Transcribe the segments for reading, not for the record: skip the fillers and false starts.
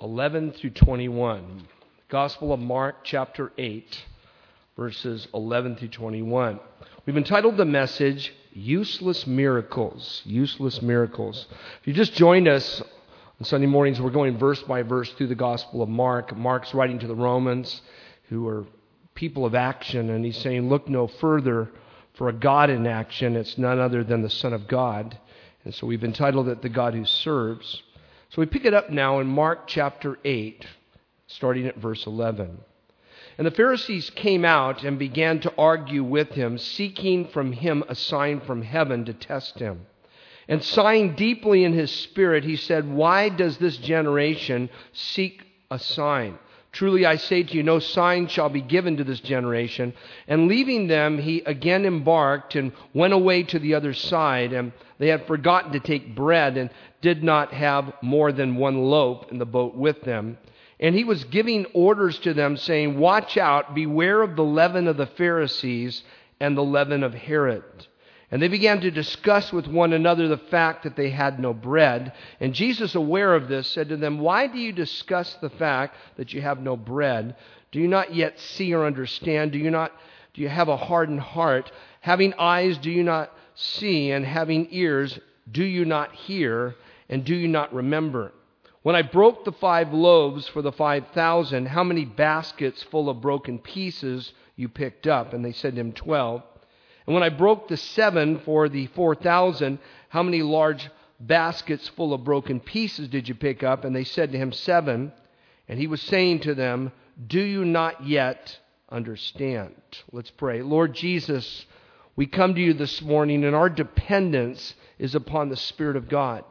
11 through 21. Gospel of Mark, chapter 8, verses 11 through 21. We've entitled the message, Useless Miracles. Useless Miracles. If you just joined us on Sunday mornings, we're going verse by verse through the Gospel of Mark. Mark's writing to the Romans, who are people of action, and he's saying, look no further for a God in action. It's none other than the Son of God. And so we've entitled it, The God Who Serves. So we pick it up now in Mark chapter 8, starting at verse 11. And the Pharisees came out and began to argue with him, seeking from him a sign from heaven to test him. And sighing deeply in his spirit, he said, why does this generation seek a sign? Truly I say to you, no sign shall be given to this generation. And leaving them, he again embarked and went away to the other side. And they had forgotten to take bread and did not have more than one loaf in the boat with them. And he was giving orders to them, saying, watch out, beware of the leaven of the Pharisees and the leaven of Herod. And they began to discuss with one another the fact that they had no bread. And Jesus, aware of this, said to them, why do you discuss the fact that you have no bread? Do you not yet see or understand? Do you have a hardened heart? Having eyes, do you not see? And having ears, do you not hear? And do you not remember? When I broke the 5 loaves for the 5,000, how many baskets full of broken pieces you picked up? And they said to him, 12. And when I broke the 7 for the 4,000, how many large baskets full of broken pieces did you pick up? And they said to him, 7. And he was saying to them, do you not yet understand? Let's pray. Lord Jesus, we come to you this morning, and our dependence is upon the Spirit of God.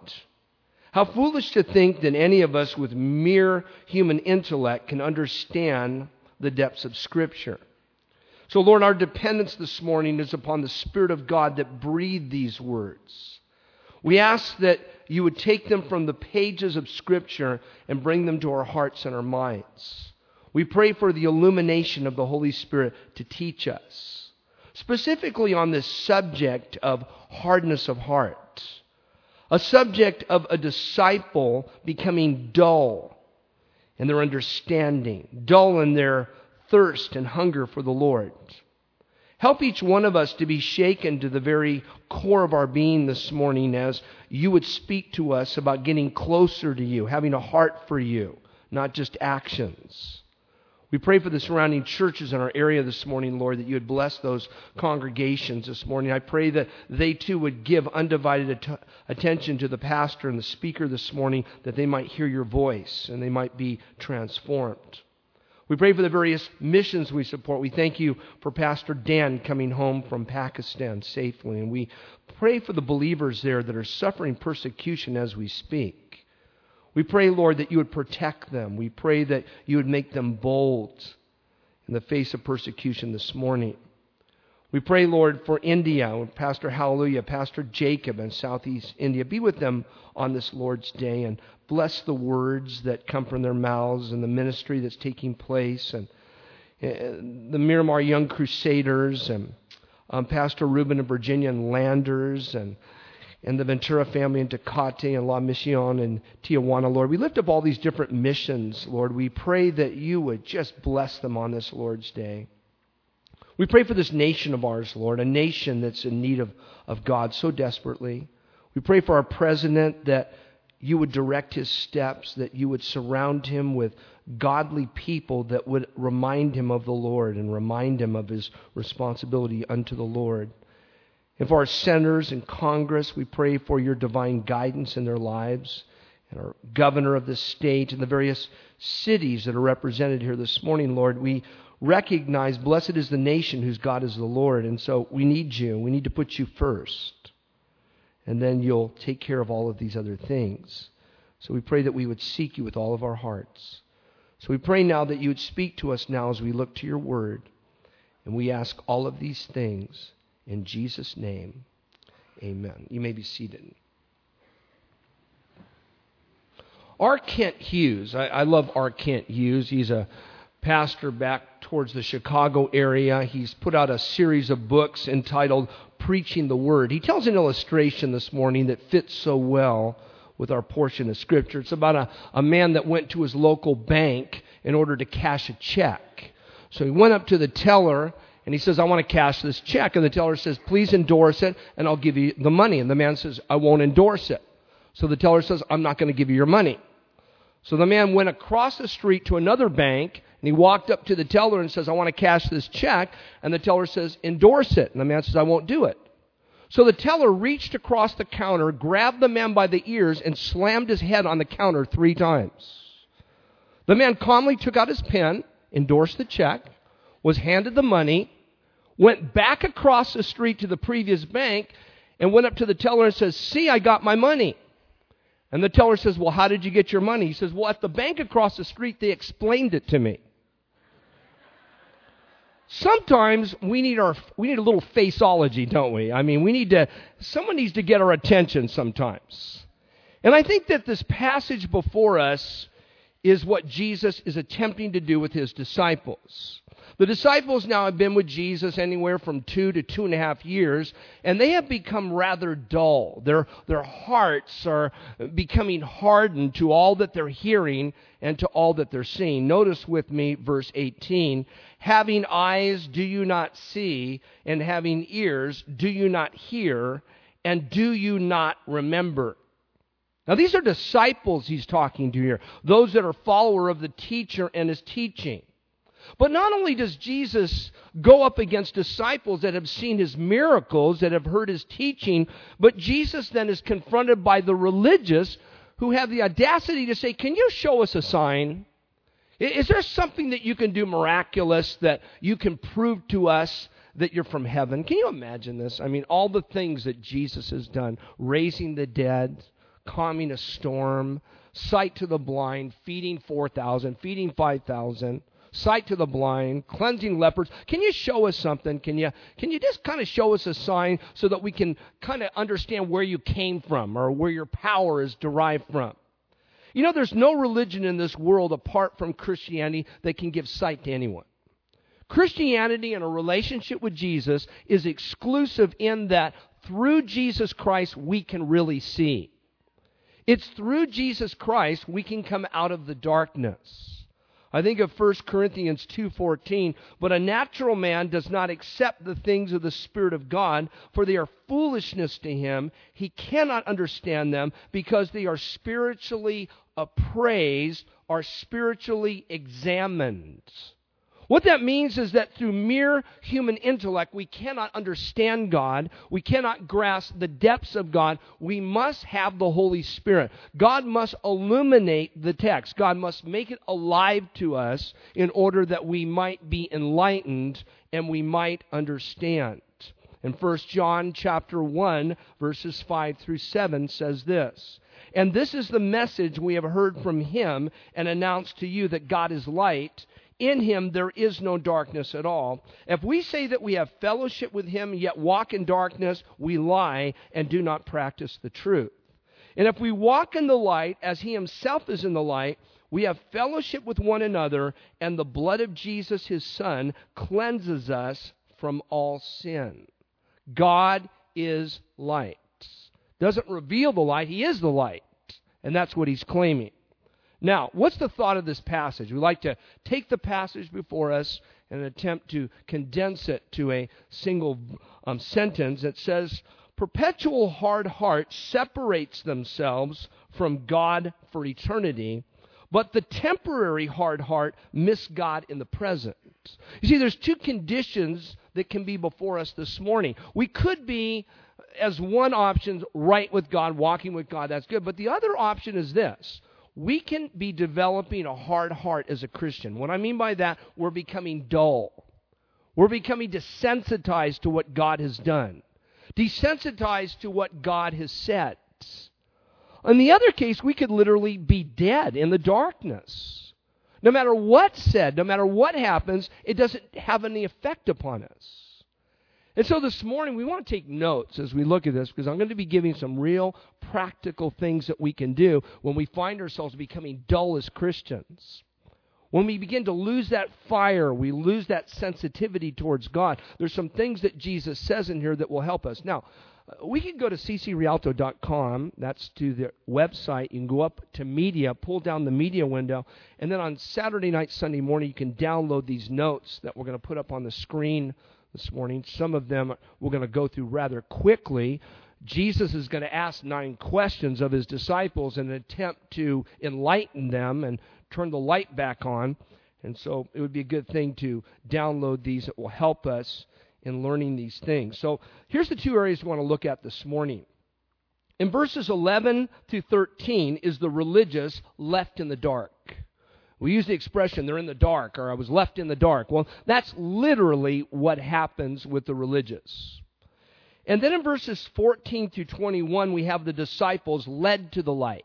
How foolish to think that any of us with mere human intellect can understand the depths of Scripture. So, Lord, our dependence this morning is upon the Spirit of God that breathed these words. We ask that you would take them from the pages of Scripture and bring them to our hearts and our minds. We pray for the illumination of the Holy Spirit to teach us, specifically on this subject of hardness of heart. A subject of a disciple becoming dull in their understanding, dull in their thirst and hunger for the Lord. Help each one of us to be shaken to the very core of our being this morning as you would speak to us about getting closer to you, having a heart for you, not just actions. We pray for the surrounding churches in our area this morning, Lord, that you would bless those congregations this morning. I pray that they too would give undivided attention to the pastor and the speaker this morning, that they might hear your voice and they might be transformed. We pray for the various missions we support. We thank you for Pastor Dan coming home from Pakistan safely. And we pray for the believers there that are suffering persecution as we speak. We pray, Lord, that you would protect them. We pray that you would make them bold in the face of persecution this morning. We pray, Lord, for India, Pastor Hallelujah, Pastor Jacob in Southeast India. Be with them on this Lord's Day and bless the words that come from their mouths and the ministry that's taking place. And the Miramar Young Crusaders and Pastor Reuben in Virginia and Landers and the Ventura family in Tecate and La Mission and Tijuana, Lord. We lift up all these different missions, Lord. We pray that you would just bless them on this Lord's Day. We pray for this nation of ours, Lord, a nation that's in need of God so desperately. We pray for our president that you would direct his steps, that you would surround him with godly people that would remind him of the Lord and remind him of his responsibility unto the Lord. And for our senators in Congress, we pray for your divine guidance in their lives, and our governor of the state and the various cities that are represented here this morning, Lord. We recognize, blessed is the nation whose God is the Lord, and so we need you. We need to put you first, and then you'll take care of all of these other things. So we pray that we would seek you with all of our hearts. So we pray now that you would speak to us now as we look to your word, and we ask all of these things in Jesus' name, amen. You may be seated. R. Kent Hughes. I love R. Kent Hughes. He's a pastor back towards the Chicago area. He's put out a series of books entitled Preaching the Word. He tells an illustration this morning that fits so well with our portion of Scripture. It's about a man that went to his local bank in order to cash a check. So he went up to the teller and he says, I want to cash this check. And the teller says, please endorse it and I'll give you the money. And the man says, I won't endorse it. So the teller says, I'm not going to give you your money. So the man went across the street to another bank and he walked up to the teller and says, I want to cash this check. And the teller says, endorse it. And the man says, I won't do it. So the teller reached across the counter, grabbed the man by the ears, and slammed his head on the counter 3 times. The man calmly took out his pen, endorsed the check, was handed the money, went back across the street to the previous bank, and went up to the teller and says, see, I got my money. And the teller says, well, how did you get your money? He says, well, at the bank across the street, they explained it to me. Sometimes we need a little faceology, don't we? I mean, someone needs to get our attention sometimes. And I think that this passage before us is what Jesus is attempting to do with his disciples. The disciples now have been with Jesus anywhere from 2 to 2.5 years, and they have become rather dull. Their hearts are becoming hardened to all that they're hearing and to all that they're seeing. Notice with me verse 18, having eyes, do you not see? And having ears, do you not hear? And do you not remember? Now these are disciples he's talking to here, those that are follower of the teacher and his teaching. But not only does Jesus go up against disciples that have seen his miracles, that have heard his teaching, but Jesus then is confronted by the religious who have the audacity to say, can you show us a sign? Is there something that you can do miraculous that you can prove to us that you're from heaven? Can you imagine this? I mean, all the things that Jesus has done, raising the dead, calming a storm, sight to the blind, feeding 4,000, feeding 5,000, sight to the blind, cleansing lepers. Can you show us something? Can you just kind of show us a sign so that we can kind of understand where you came from or where your power is derived from? You know, there's no religion in this world apart from Christianity that can give sight to anyone. Christianity and a relationship with Jesus is exclusive in that through Jesus Christ we can really see. It's through Jesus Christ we can come out of the darkness. I think of 1 Corinthians 2:14, but a natural man does not accept the things of the Spirit of God, for they are foolishness to him. He cannot understand them because they are spiritually appraised or spiritually examined. What that means is that through mere human intellect, we cannot understand God. We cannot grasp the depths of God. We must have the Holy Spirit. God must illuminate the text. God must make it alive to us in order that we might be enlightened and we might understand. And 1 John chapter 1, verses 5 through 7 says this, and this is the message we have heard from him and announced to you, that God is light. In him there is no darkness at all. If we say that we have fellowship with him, yet walk in darkness, we lie and do not practice the truth. And if we walk in the light, as he himself is in the light, we have fellowship with one another, and the blood of Jesus, his Son, cleanses us from all sin. God is light. Doesn't reveal the light, he is the light. And that's what he's claiming. Now, what's the thought of this passage? We like to take the passage before us and attempt to condense it to a single sentence that says, perpetual hard heart separates themselves from God for eternity, but the temporary hard heart miss God in the present. You see, there's 2 conditions that can be before us this morning. We could be, as one option, right with God, walking with God, that's good. But the other option is this. We can be developing a hard heart as a Christian. What I mean by that, we're becoming dull. We're becoming desensitized to what God has done. Desensitized to what God has said. In the other case, we could literally be dead in the darkness. No matter what's said, no matter what happens, it doesn't have any effect upon us. And so this morning, we want to take notes as we look at this, because I'm going to be giving some real practical things that we can do when we find ourselves becoming dull as Christians. When we begin to lose that fire, we lose that sensitivity towards God. There's some things that Jesus says in here that will help us. Now, we can go to ccrialto.com. That's to the website. You can go up to media, pull down the media window, and then on Saturday night, Sunday morning, you can download these notes that we're going to put up on the screen this morning. Some of them we're going to go through rather quickly. Jesus is going to ask 9 questions of his disciples in an attempt to enlighten them and turn the light back on. And so it would be a good thing to download these. It will help us in learning these things. So here's the 2 areas we want to look at this morning. In verses 11 through 13 is the religious left in the dark. We use the expression, they're in the dark, or I was left in the dark. Well, that's literally what happens with the religious. And then in verses 14 through 21, we have the disciples led to the light.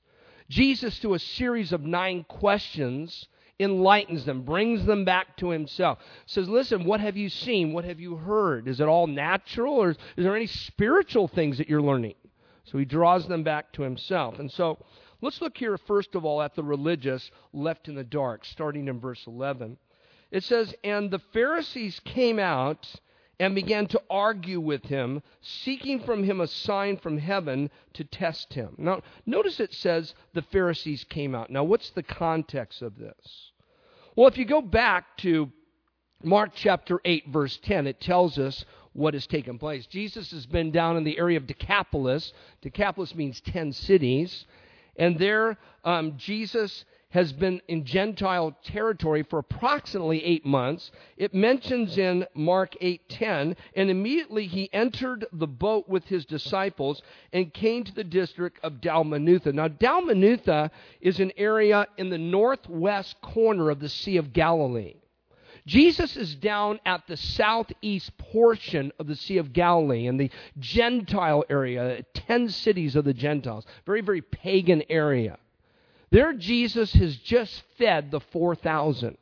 Jesus, through a series of 9 questions, enlightens them, brings them back to himself. Says, listen, what have you seen? What have you heard? Is it all natural, or is there any spiritual things that you're learning? So he draws them back to himself. And so let's look here, first of all, at the religious left in the dark, starting in verse 11. It says, and the Pharisees came out and began to argue with him, seeking from him a sign from heaven to test him. Now, notice it says the Pharisees came out. Now, what's the context of this? Well, if you go back to Mark chapter 8, verse 10, it tells us what has taken place. Jesus has been down in the area of Decapolis. Decapolis means 10 cities. And there, Jesus has been in Gentile territory for approximately 8 months. It mentions in Mark 8:10, and immediately he entered the boat with his disciples and came to the district of Dalmanutha. Now, Dalmanutha is an area in the northwest corner of the Sea of Galilee. Jesus is down at the southeast portion of the Sea of Galilee in the Gentile area, 10 cities of the Gentiles, very, very pagan area. There Jesus has just fed the 4,000.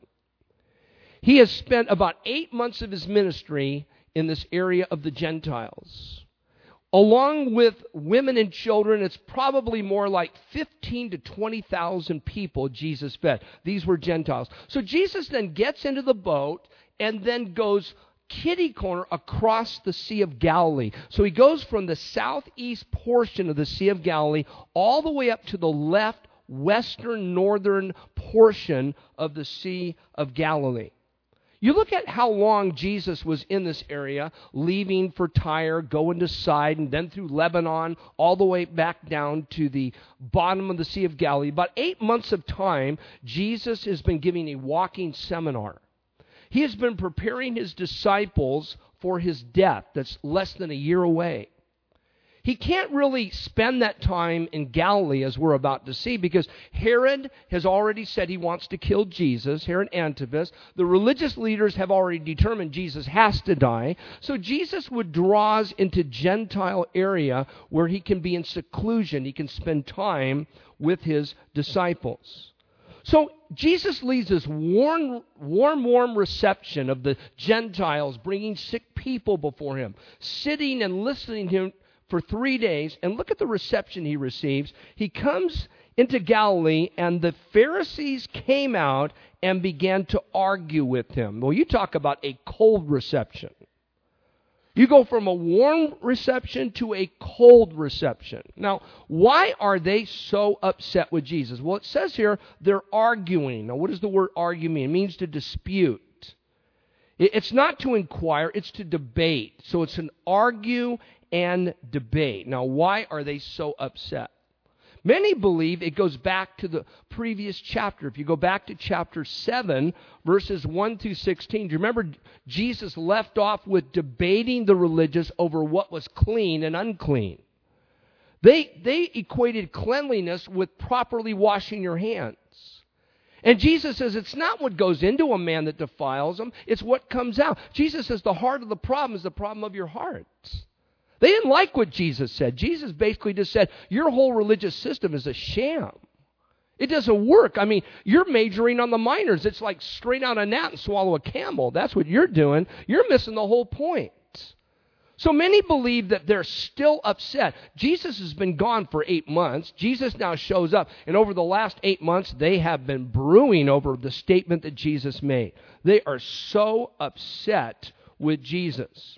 He has spent about 8 months of his ministry in this area of the Gentiles. Along with women and children, it's probably more like 15 to 20,000 people Jesus fed. These were Gentiles. So Jesus then gets into the boat and then goes kitty corner across the Sea of Galilee. So he goes from the southeast portion of the Sea of Galilee all the way up to the left western northern portion of the Sea of Galilee. You look at how long Jesus was in this area, leaving for Tyre, going to Sidon, then through Lebanon, all the way back down to the bottom of the Sea of Galilee. About 8 months of time, Jesus has been giving a walking seminar. He has been preparing his disciples for his death that's less than a year away. He can't really spend that time in Galilee, as we're about to see, because Herod has already said he wants to kill Jesus, Herod Antipas. The religious leaders have already determined Jesus has to die. So Jesus withdraws into Gentile area where he can be in seclusion. He can spend time with his disciples. So Jesus leads this warm reception of the Gentiles, bringing sick people before him, sitting and listening to him for 3 days, and look at the reception he receives. He comes into Galilee, and the Pharisees came out and began to argue with him. Well, you talk about a cold reception. You go from a warm reception to a cold reception. Now, why are they so upset with Jesus? Well, it says here they're arguing. Now, what does the word argue mean? It means to dispute. It's not to inquire, it's to debate. So it's an argue and debate. Now, why are they so upset? Many believe it goes back to the previous chapter. If you go back to chapter 7, verses 1 through 16, do you remember Jesus left off with debating the religious over what was clean and unclean? They equated cleanliness with properly washing your hands. And Jesus says it's not what goes into a man that defiles him, it's what comes out. Jesus says the heart of the problem is the problem of your hearts. They didn't like what Jesus said. Jesus basically just said, your whole religious system is a sham. It doesn't work. I mean, you're majoring on the minors. It's like straight out a gnat and swallow a camel. That's what you're doing. You're missing the whole point. So many believe that they're still upset. Jesus has been gone for 8 months. Jesus now shows up. And over the last 8 months, they have been brewing over the statement that Jesus made. They are so upset with Jesus.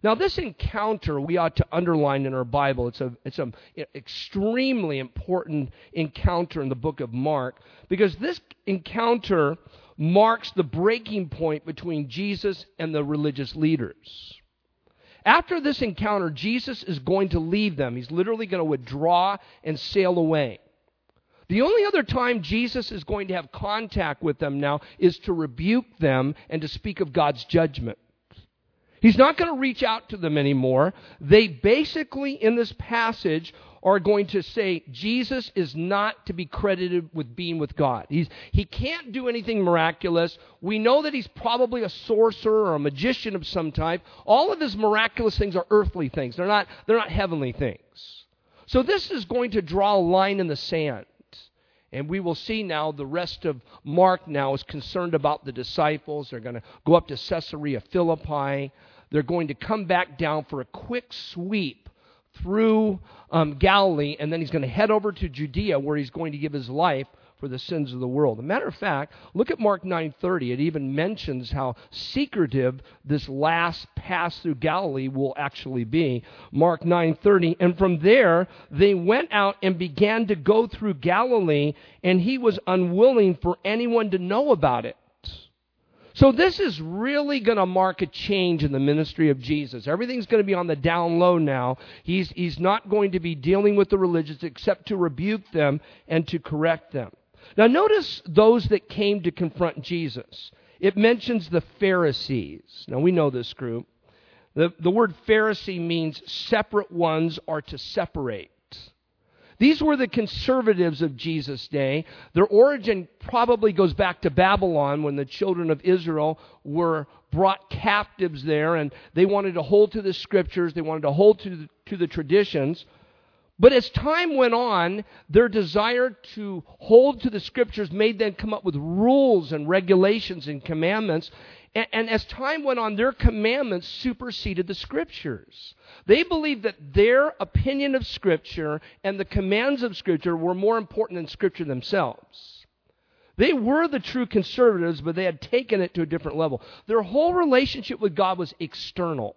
Now, this encounter we ought to underline in our Bible. It's an extremely important encounter in the book of Mark, because this encounter marks the breaking point between Jesus and the religious leaders. After this encounter, Jesus is going to leave them. He's literally going to withdraw and sail away. The only other time Jesus is going to have contact with them now is to rebuke them and to speak of God's judgment. He's not going to reach out to them anymore. They basically, in this passage, are going to say Jesus is not to be credited with being with God. He can't do anything miraculous. We know that he's probably a sorcerer or a magician of some type. All of his miraculous things are earthly things. They're not heavenly things. So this is going to draw a line in the sand. And we will see now the rest of Mark now is concerned about the disciples. They're going to go up to Caesarea Philippi. They're going to come back down for a quick sweep through Galilee, and then he's going to head over to Judea, where he's going to give his life for the sins of the world. As a matter of fact, look at Mark 9:30. It even mentions how secretive this last pass through Galilee will actually be. Mark 9:30, and from there they went out and began to go through Galilee, and he was unwilling for anyone to know about it. So this is really going to mark a change in the ministry of Jesus. Everything's going to be on the down low now. He's not going to be dealing with the religious except to rebuke them and to correct them. Now notice those that came to confront Jesus. It mentions the Pharisees. Now we know this group. The word Pharisee means separate ones or to separate. These were the conservatives of Jesus' day. Their origin probably goes back to Babylon, when the children of Israel were brought captives there, and they wanted to hold to the Scriptures, they wanted to hold to the traditions. But as time went on, their desire to hold to the Scriptures made them come up with rules and regulations and commandments. And as time went on, their commandments superseded the Scriptures. They believed that their opinion of Scripture and the commands of Scripture were more important than Scripture themselves. They were the true conservatives, but they had taken it to a different level. Their whole relationship with God was external.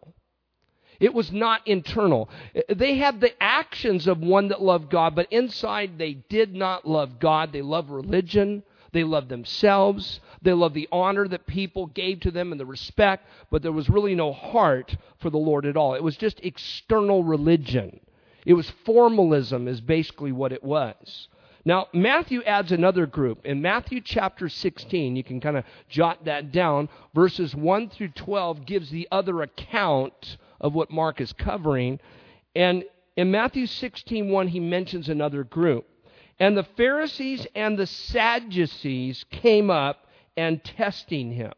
It was not internal. They had the actions of one that loved God, but inside they did not love God. They loved religion. They loved themselves. They loved the honor that people gave to them and the respect, but there was really no heart for the Lord at all. It was just external religion. It was formalism is basically what it was. Now, Matthew adds another group. In Matthew chapter 16, you can kind of jot that down, verses 1 through 12 gives the other account of what Mark is covering. And in Matthew 16:1, he mentions another group. And the Pharisees and the Sadducees came up and testing him.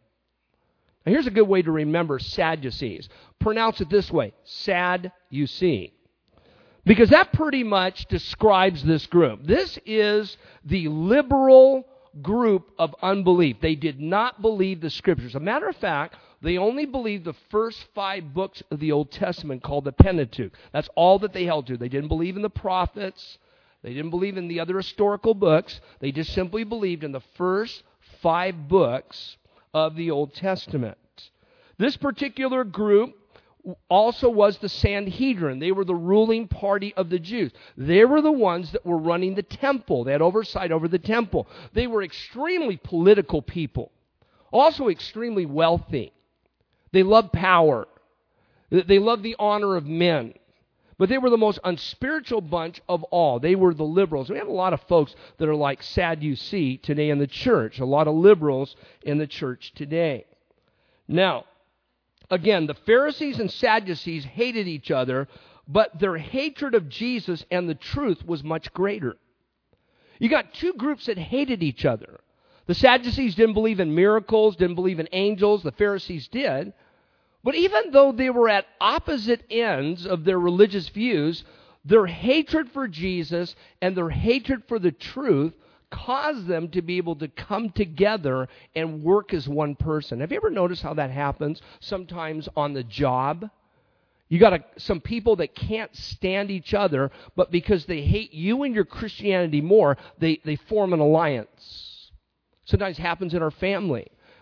Now here's a good way to remember Sadducees. Pronounce it this way, Sad-you-see. Because that pretty much describes this group. This is the liberal group of unbelief. They did not believe the Scriptures. As a matter of fact, they only believed the first 5 books of the Old Testament called the Pentateuch. That's all that they held to. They didn't believe in the prophets. They didn't believe in the other historical books. They just simply believed in the first 5 books of the Old Testament. This particular group also was the Sanhedrin. They were the ruling party of the Jews. They were the ones that were running the temple. They had oversight over the temple. They were extremely political people, also extremely wealthy. They loved power. They loved the honor of men. But they were the most unspiritual bunch of all. They were the liberals. We have a lot of folks that are like Sadducee today in the church. A lot of liberals in the church today. Now, again, the Pharisees and Sadducees hated each other, but their hatred of Jesus and the truth was much greater. You got 2 groups that hated each other. The Sadducees didn't believe in miracles, didn't believe in angels. The Pharisees did. But even though they were at opposite ends of their religious views, their hatred for Jesus and their hatred for the truth caused them to be able to come together and work as one person. Have you ever noticed how that happens sometimes on the job? You got some people that can't stand each other, but because they hate you and your Christianity more, they form an alliance. Sometimes happens in our family.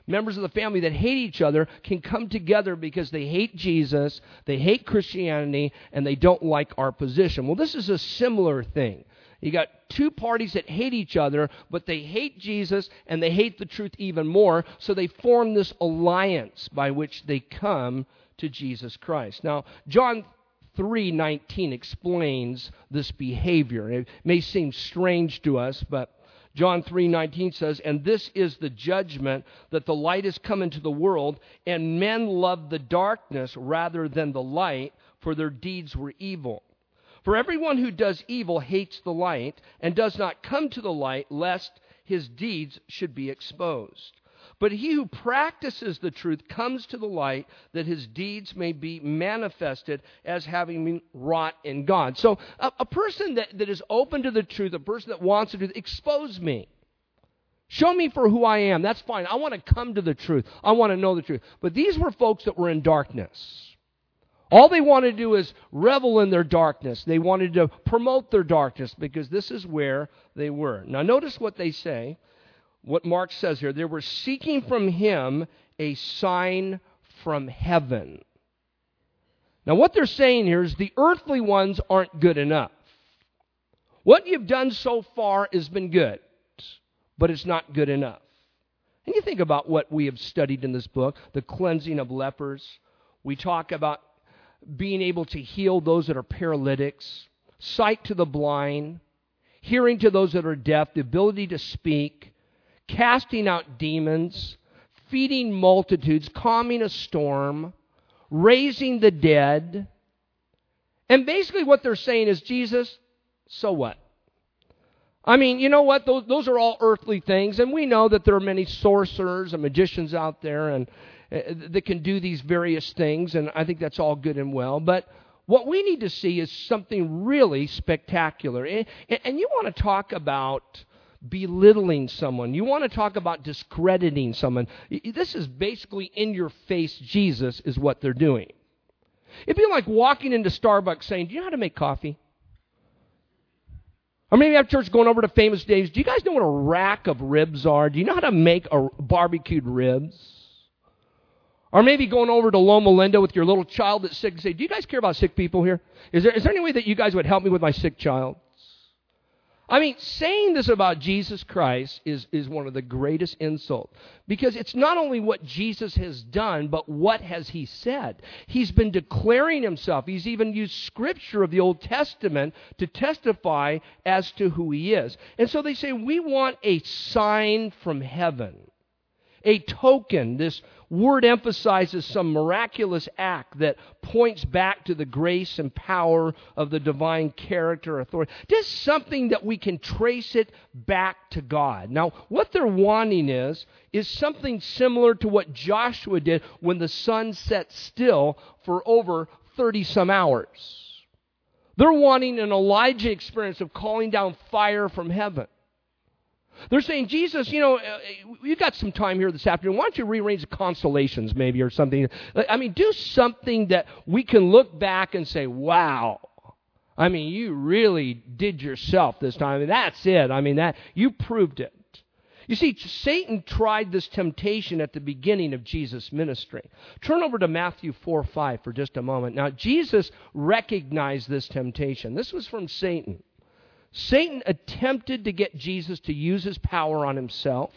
members of the family that hate each other can come together because they hate Jesus, they hate Christianity, and they don't like our position. Well, this is a similar thing. You got two parties that hate each other, but they hate Jesus and they hate the truth even more, so they form this alliance by which they come to Jesus Christ. Now, John 3:19 explains this behavior. It may seem strange to us, but John 3:19 says, "And this is the judgment, that the light has come into the world, and men loved the darkness rather than the light, for their deeds were evil. For everyone who does evil hates the light, and does not come to the light, lest his deeds should be exposed. But he who practices the truth comes to the light, that his deeds may be manifested as having been wrought in God." So a person that is open to the truth, a person that wants to do, expose me. Show me for who I am. That's fine. I want to come to the truth. I want to know the truth. But these were folks that were in darkness. All they wanted to do is revel in their darkness. They wanted to promote their darkness because this is where they were. Now notice what they say, what Mark says here. They were seeking from him a sign from heaven. Now what they're saying here is the earthly ones aren't good enough. What you've done so far has been good, but it's not good enough. And you think about what we have studied in this book, the cleansing of lepers. We talk about being able to heal those that are paralytics, sight to the blind, hearing to those that are deaf, the ability to speak, casting out demons, feeding multitudes, calming a storm, raising the dead. And basically what they're saying is, Jesus, so what? I mean, you know what? Those are all earthly things, and we know that there are many sorcerers and magicians out there and that can do these various things, and I think that's all good and well. But what we need to see is something really spectacular. And you want to talk about belittling someone. You want to talk about discrediting someone. This is basically in-your-face Jesus is what they're doing. It'd be like walking into Starbucks saying, "Do you know how to make coffee?" Or maybe after church going over to Famous Dave's, "Do you guys know what a rack of ribs are? Do you know how to make a barbecued ribs?" Or maybe going over to Loma Linda with your little child that's sick and say, "Do you guys care about sick people here? Is there any way that you guys would help me with my sick child?" I mean, saying this about Jesus Christ is one of the greatest insults. Because it's not only what Jesus has done, but what has he said. He's been declaring himself. He's even used scripture of the Old Testament to testify as to who he is. And so they say, we want a sign from heaven. A token. This word emphasizes some miraculous act that points back to the grace and power of the divine character, authority. Just something that we can trace it back to God. Now, what they're wanting is something similar to what Joshua did when the sun set still for over 30-some hours. They're wanting an Elijah experience of calling down fire from heaven. They're saying, Jesus, you've got some time here this afternoon. Why don't you rearrange the constellations maybe or something? I mean, do something that we can look back and say, wow. I mean, you really did yourself this time. And that's it. I mean, you proved it. You see, Satan tried this temptation at the beginning of Jesus' ministry. Turn over to Matthew 4:5 for just a moment. Now, Jesus recognized this temptation. This was from Satan. Satan attempted to get Jesus to use his power on himself,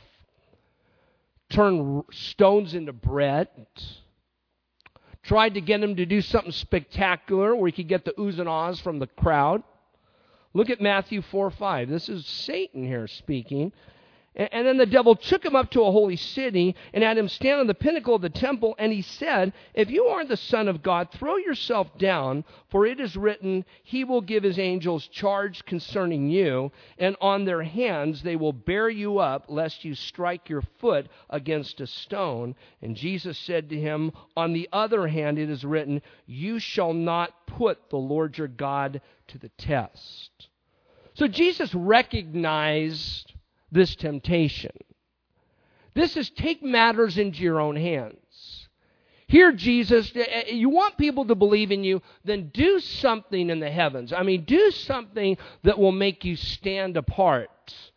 turn stones into bread, tried to get him to do something spectacular where he could get the oohs and ahs from the crowd. Look at Matthew 4:5. This is Satan here speaking. And then the devil took him up to a holy city and had him stand on the pinnacle of the temple. And he said, "If you are the Son of God, throw yourself down, for it is written, he will give his angels charge concerning you, and on their hands they will bear you up, lest you strike your foot against a stone." And Jesus said to him, "On the other hand, it is written, you shall not put the Lord your God to the test." So Jesus recognized this temptation. This is take matters into your own hands. Here, Jesus, you want people to believe in you, then do something in the heavens. I mean, do something that will make you stand apart.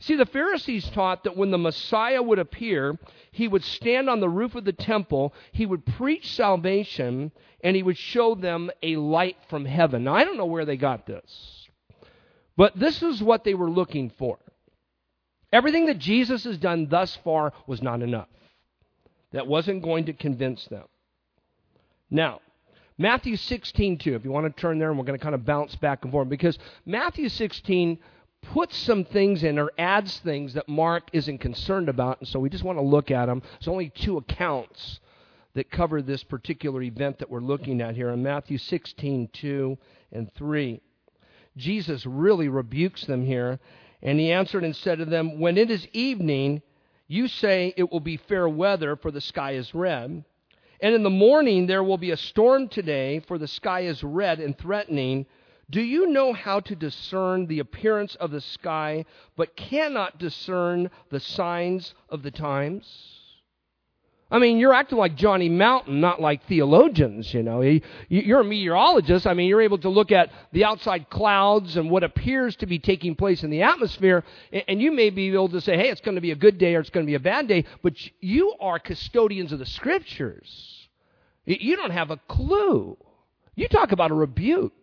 See, the Pharisees taught that when the Messiah would appear, he would stand on the roof of the temple, he would preach salvation, and he would show them a light from heaven. Now, I don't know where they got this, but this is what they were looking for. Everything that Jesus has done thus far was not enough. That wasn't going to convince them. Now, Matthew 16:2, if you want to turn there, and we're going to kind of bounce back and forth, because Matthew 16 puts some things in or adds things that Mark isn't concerned about, and so we just want to look at them. There's only 2 accounts that cover this particular event that we're looking at here. In Matthew 16:2 and 3, Jesus really rebukes them here, and he answered and said to them, "When it is evening, you say it will be fair weather, for the sky is red. And in the morning there will be a storm today, for the sky is red and threatening. Do you know how to discern the appearance of the sky, but cannot discern the signs of the times?" I mean, you're acting like Johnny Mountain, not like theologians, you know. You're a meteorologist. I mean, you're able to look at the outside clouds and what appears to be taking place in the atmosphere, and you may be able to say, hey, it's going to be a good day or it's going to be a bad day, but you are custodians of the Scriptures. You don't have a clue. You talk about a rebuke.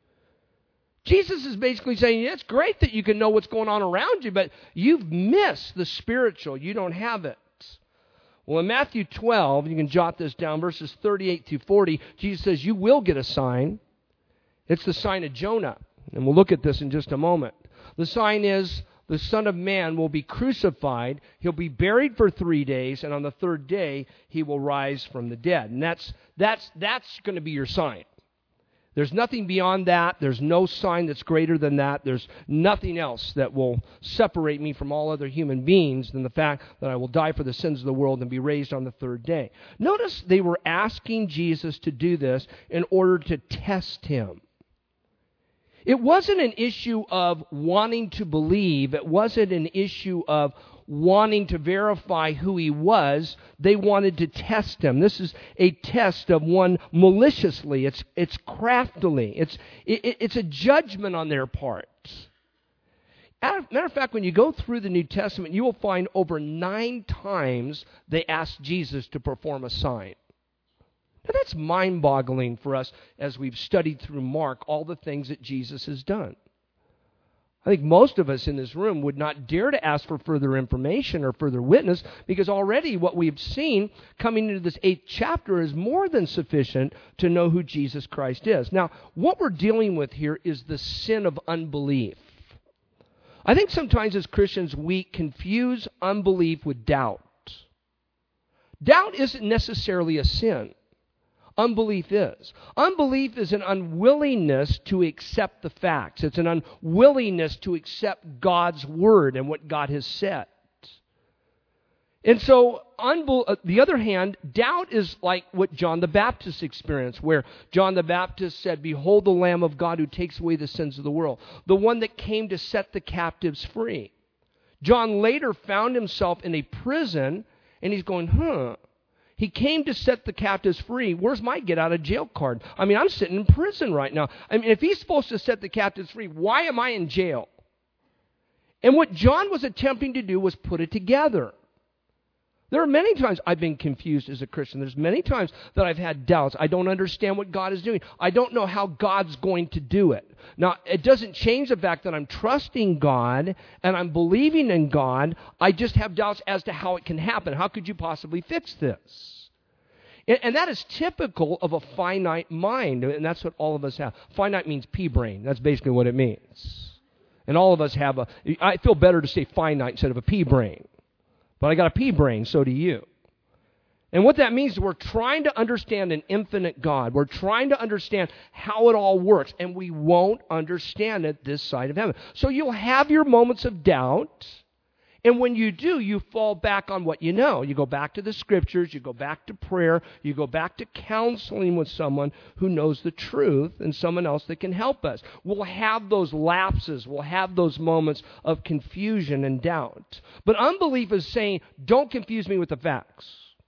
Jesus is basically saying, yeah, it's great that you can know what's going on around you, but you've missed the spiritual. You don't have it. Well, in Matthew 12, you can jot this down, verses 38 through 40, Jesus says, you will get a sign. It's the sign of Jonah. And we'll look at this in just a moment. The sign is the Son of Man will be crucified. He'll be buried for 3 days, and on the 3rd day, he will rise from the dead. And that's going to be your sign. There's nothing beyond that. There's no sign that's greater than that. There's nothing else that will separate me from all other human beings than the fact that I will die for the sins of the world and be raised on the 3rd day. Notice they were asking Jesus to do this in order to test him. It wasn't an issue of wanting to believe. It wasn't an issue of wanting to verify who he was. They wanted to test him. This is a test of one maliciously. It's craftily. It's a judgment on their part. Matter of fact, when you go through the New Testament, you will find over 9 times they asked Jesus to perform a sign. Now that's mind-boggling for us as we've studied through Mark all the things that Jesus has done. I think most of us in this room would not dare to ask for further information or further witness, because already what we've seen coming into this 8th chapter is more than sufficient to know who Jesus Christ is. Now, what we're dealing with here is the sin of unbelief. I think sometimes as Christians we confuse unbelief with doubt. Doubt isn't necessarily a sin. Unbelief is. Unbelief is an unwillingness to accept the facts. It's an unwillingness to accept God's word and what God has said. And so, the other hand, doubt is like what John the Baptist experienced, where John the Baptist said, "Behold the Lamb of God who takes away the sins of the world," the one that came to set the captives free. John later found himself in a prison, and he's going, He came to set the captives free. Where's my get out of jail card? I mean, I'm sitting in prison right now. I mean, if he's supposed to set the captives free, why am I in jail? And what John was attempting to do was put it together. There are many times I've been confused as a Christian. There's many times that I've had doubts. I don't understand what God is doing. I don't know how God's going to do it. Now, it doesn't change the fact that I'm trusting God and I'm believing in God. I just have doubts as to how it can happen. How could you possibly fix this? And that is typical of a finite mind, and that's what all of us have. Finite means pea-brain. That's basically what it means. And all of us have I feel better to say finite instead of a pea-brain. But I got a pea brain, so do you. And what that means is we're trying to understand an infinite God. We're trying to understand how it all works, and we won't understand it this side of heaven. So you'll have your moments of doubt, and when you do, you fall back on what you know. You go back to the Scriptures, you go back to prayer, you go back to counseling with someone who knows the truth and someone else that can help us. We'll have those lapses, we'll have those moments of confusion and doubt. But unbelief is saying, don't confuse me with the facts.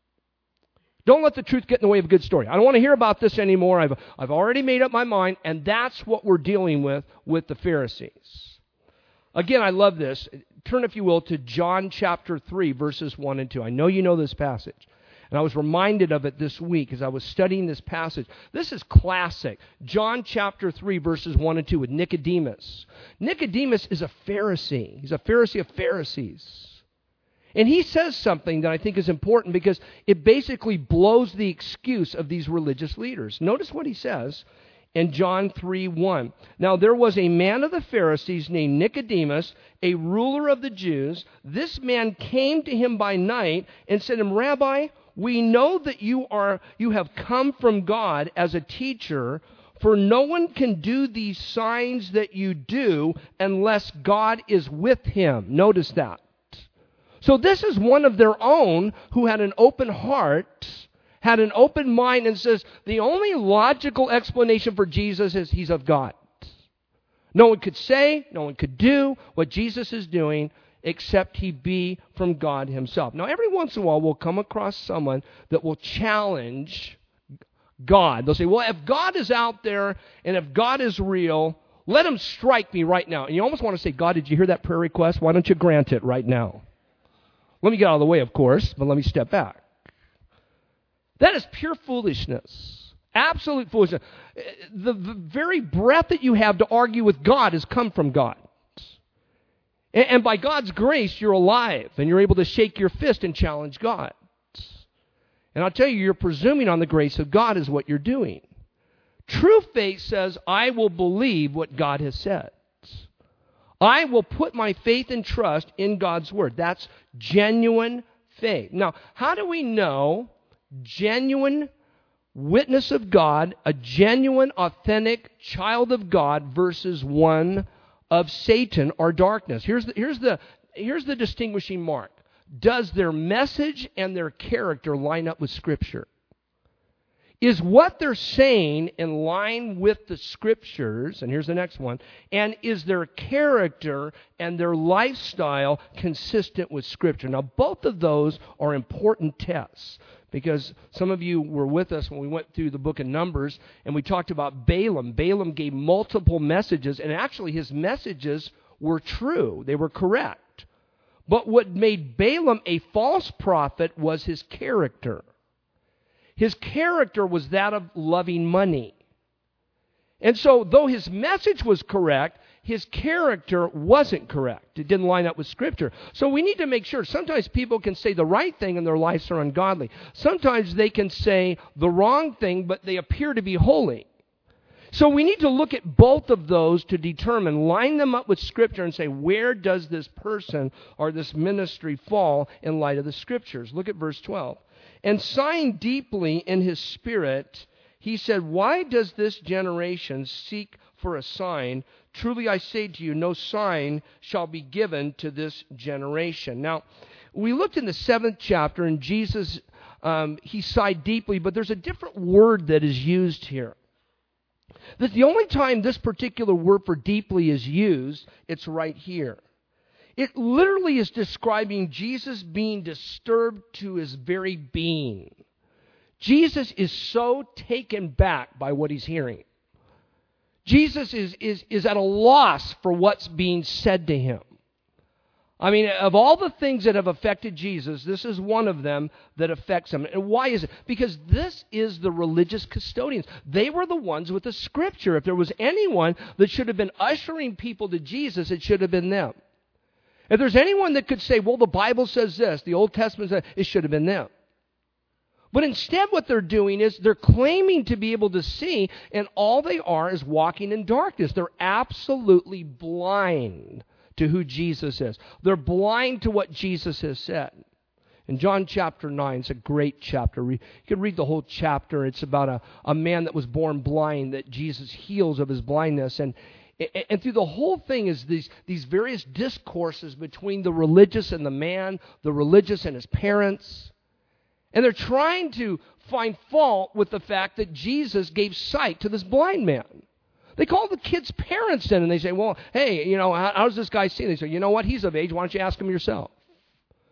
Don't let the truth get in the way of a good story. I don't want to hear about this anymore. I've already made up my mind, and that's what we're dealing with the Pharisees. Again, I love this. turn, if you will, to John chapter 3, verses 1 and 2. I know you know this passage. And I was reminded of it this week as I was studying this passage. This is classic. John chapter 3, verses 1 and 2 with Nicodemus. Nicodemus is a Pharisee. He's a Pharisee of Pharisees. And he says something that I think is important because it basically blows the excuse of these religious leaders. Notice what he says in John 3:1. Now there was a man of the Pharisees named Nicodemus, a ruler of the Jews. This man came to him by night and said to him, Rabbi, we know that you have come from God as a teacher, for no one can do these signs that you do unless God is with him. Notice that. So this is one of their own who had an open heart, had an open mind, and says the only logical explanation for Jesus is he's of God. No one could say, no one could do what Jesus is doing except he be from God himself. Now, every once in a while, we'll come across someone that will challenge God. They'll say, well, if God is out there and if God is real, let him strike me right now. And you almost want to say, God, did you hear that prayer request? Why don't you grant it right now? Let me get out of the way, of course, but let me step back. That is pure foolishness. Absolute foolishness. The very breath that you have to argue with God has come from God. And by God's grace, you're alive, and you're able to shake your fist and challenge God. And I'll tell you, you're presuming on the grace of God is what you're doing. True faith says, I will believe what God has said. I will put my faith and trust in God's Word. That's genuine faith. Now, how do we know genuine witness of God, a genuine, authentic child of God versus one of Satan or darkness? Here's the distinguishing mark. Does their message and their character line up with Scripture? Is what they're saying in line with the Scriptures? And here's the next one. And is their character and their lifestyle consistent with Scripture? Now, both of those are important tests. Because some of you were with us when we went through the book of Numbers, and we talked about Balaam. Balaam gave multiple messages, and actually his messages were true. They were correct. But what made Balaam a false prophet was his character. His character was that of loving money. And so, though his message was correct, his character wasn't correct. It didn't line up with Scripture. So we need to make sure. Sometimes people can say the right thing and their lives are ungodly. Sometimes they can say the wrong thing, but they appear to be holy. So we need to look at both of those to determine, line them up with Scripture and say, where does this person or this ministry fall in light of the Scriptures? Look at verse 12. And sighing deeply in his spirit, he said, why does this generation seek for a sign? Truly I say to you, no sign shall be given to this generation. Now, we looked in the 7th chapter, and Jesus, he sighed deeply, but there's a different word that is used here. That the only time this particular word for deeply is used, it's right here. It literally is describing Jesus being disturbed to his very being. Jesus is so taken back by what he's hearing. Jesus is at a loss for what's being said to him. I mean, of all the things that have affected Jesus, this is one of them that affects him. And why is it? Because this is the religious custodians. They were the ones with the Scripture. If there was anyone that should have been ushering people to Jesus, it should have been them. If there's anyone that could say, well, the Bible says this, the Old Testament says, it should have been them. But instead what they're doing is they're claiming to be able to see, and all they are is walking in darkness. They're absolutely blind to who Jesus is. They're blind to what Jesus has said. In John chapter 9, it's a great chapter. You can read the whole chapter. It's about a man that was born blind, that Jesus heals of his blindness. And through the whole thing is these various discourses between the religious and the man, the religious and his parents. And they're trying to find fault with the fact that Jesus gave sight to this blind man. They call the kid's parents in and they say, well, hey, how's this guy seeing? They say, you know what? He's of age. Why don't you ask him yourself?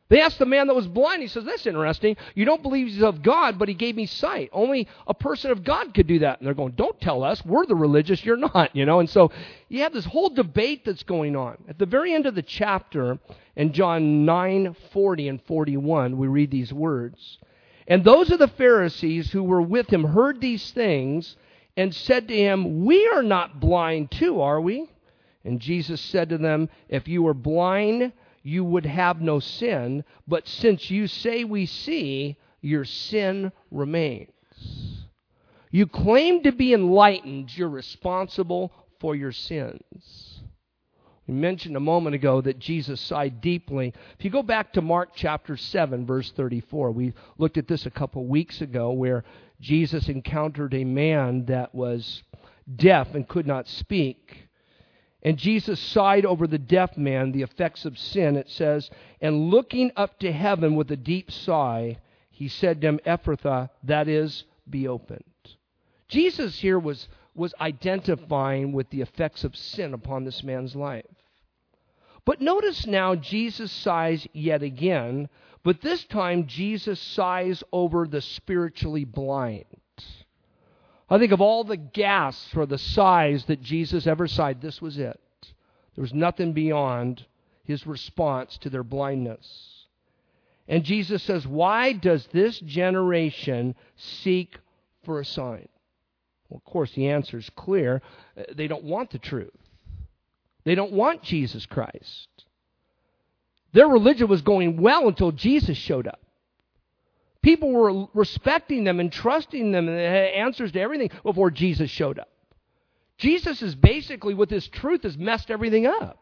They asked the man that was blind. He says, that's interesting. You don't believe he's of God, but he gave me sight. Only a person of God could do that. And they're going, don't tell us. We're the religious. You're not, And so you have this whole debate that's going on. At the very end of the chapter, in John 9:40 and 41, we read these words. And those of the Pharisees who were with him heard these things and said to him, we are not blind too, are we? And Jesus said to them, if you were blind, you would have no sin, but since you say we see, your sin remains. You claim to be enlightened, you're responsible for your sins. We mentioned a moment ago that Jesus sighed deeply. If you go back to Mark chapter 7, verse 34, we looked at this a couple weeks ago where Jesus encountered a man that was deaf and could not speak. And Jesus sighed over the deaf man, the effects of sin, it says, and looking up to heaven with a deep sigh, he said to him, Ephphatha, that is, be opened. Jesus here was identifying with the effects of sin upon this man's life. But notice now Jesus sighs yet again, but this time Jesus sighs over the spiritually blind. I think of all the gasps or the sighs that Jesus ever sighed, this was it. There was nothing beyond his response to their blindness. And Jesus says, why does this generation seek for a sign? Well, of course, the answer is clear. They don't want the truth. They don't want Jesus Christ. Their religion was going well until Jesus showed up. People were respecting them and trusting them and they had answers to everything before Jesus showed up. Jesus is basically, with his truth, has messed everything up.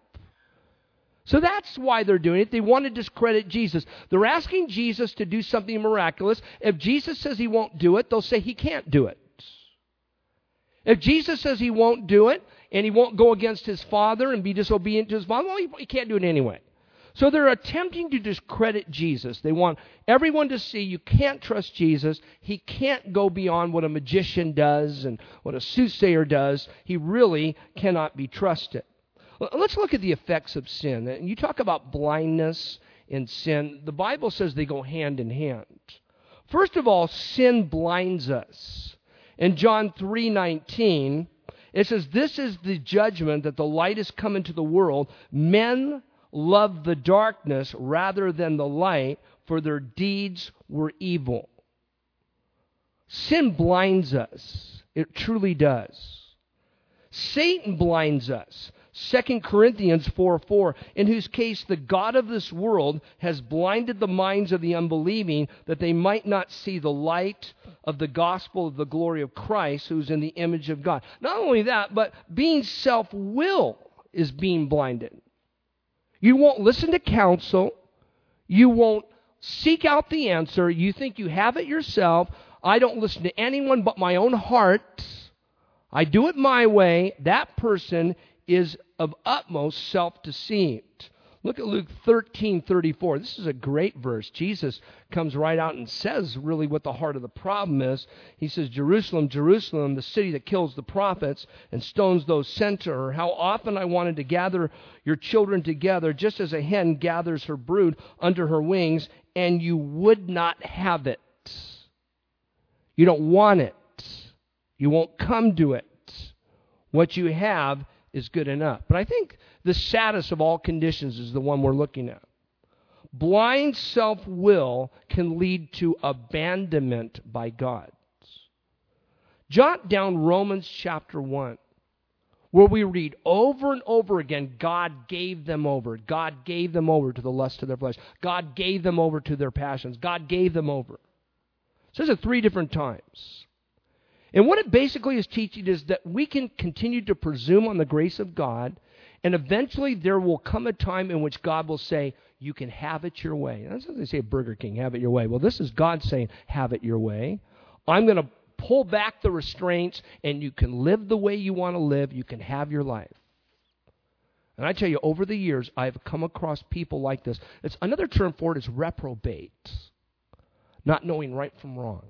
So that's why they're doing it. They want to discredit Jesus. They're asking Jesus to do something miraculous. If Jesus says he won't do it, they'll say he can't do it. If Jesus says he won't do it, and he won't go against his Father and be disobedient to his Father, well, he can't do it anyway. So they're attempting to discredit Jesus. They want everyone to see you can't trust Jesus. He can't go beyond what a magician does and what a soothsayer does. He really cannot be trusted. Let's look at the effects of sin. And you talk about blindness and sin. The Bible says they go hand in hand. First of all, sin blinds us. In John 3:19, it says, this is the judgment that the light has come into the world. Men love the darkness rather than the light, for their deeds were evil. Sin blinds us. It truly does. Satan blinds us. 2 Corinthians 4:4, in whose case the God of this world has blinded the minds of the unbelieving, that they might not see the light of the gospel of the glory of Christ, who's in the image of God. Not only that, but being self-will is being blinded. You won't listen to counsel. You won't seek out the answer. You think you have it yourself. I don't listen to anyone but my own heart. I do it my way. That person is of utmost self-deceived. Look at Luke 13:34. This is a great verse. Jesus comes right out and says really what the heart of the problem is. He says, Jerusalem, Jerusalem, the city that kills the prophets and stones those sent to her. How often I wanted to gather your children together, just as a hen gathers her brood under her wings, and you would not have it. You don't want it. You won't come to it. What you have is good enough. But I think the saddest of all conditions is the one we're looking at. Blind self-will can lead to abandonment by God. Jot down Romans chapter 1, where we read over and over again, God gave them over. God gave them over to the lust of their flesh. God gave them over to their passions. God gave them over. It says it 3 different times. And what it basically is teaching is that we can continue to presume on the grace of God, and eventually there will come a time in which God will say, you can have it your way. That's what they say at Burger King, have it your way. Well, this is God saying, have it your way. I'm going to pull back the restraints, and you can live the way you want to live. You can have your life. And I tell you, over the years, I've come across people like this. It's another term for it is reprobate, not knowing right from wrong.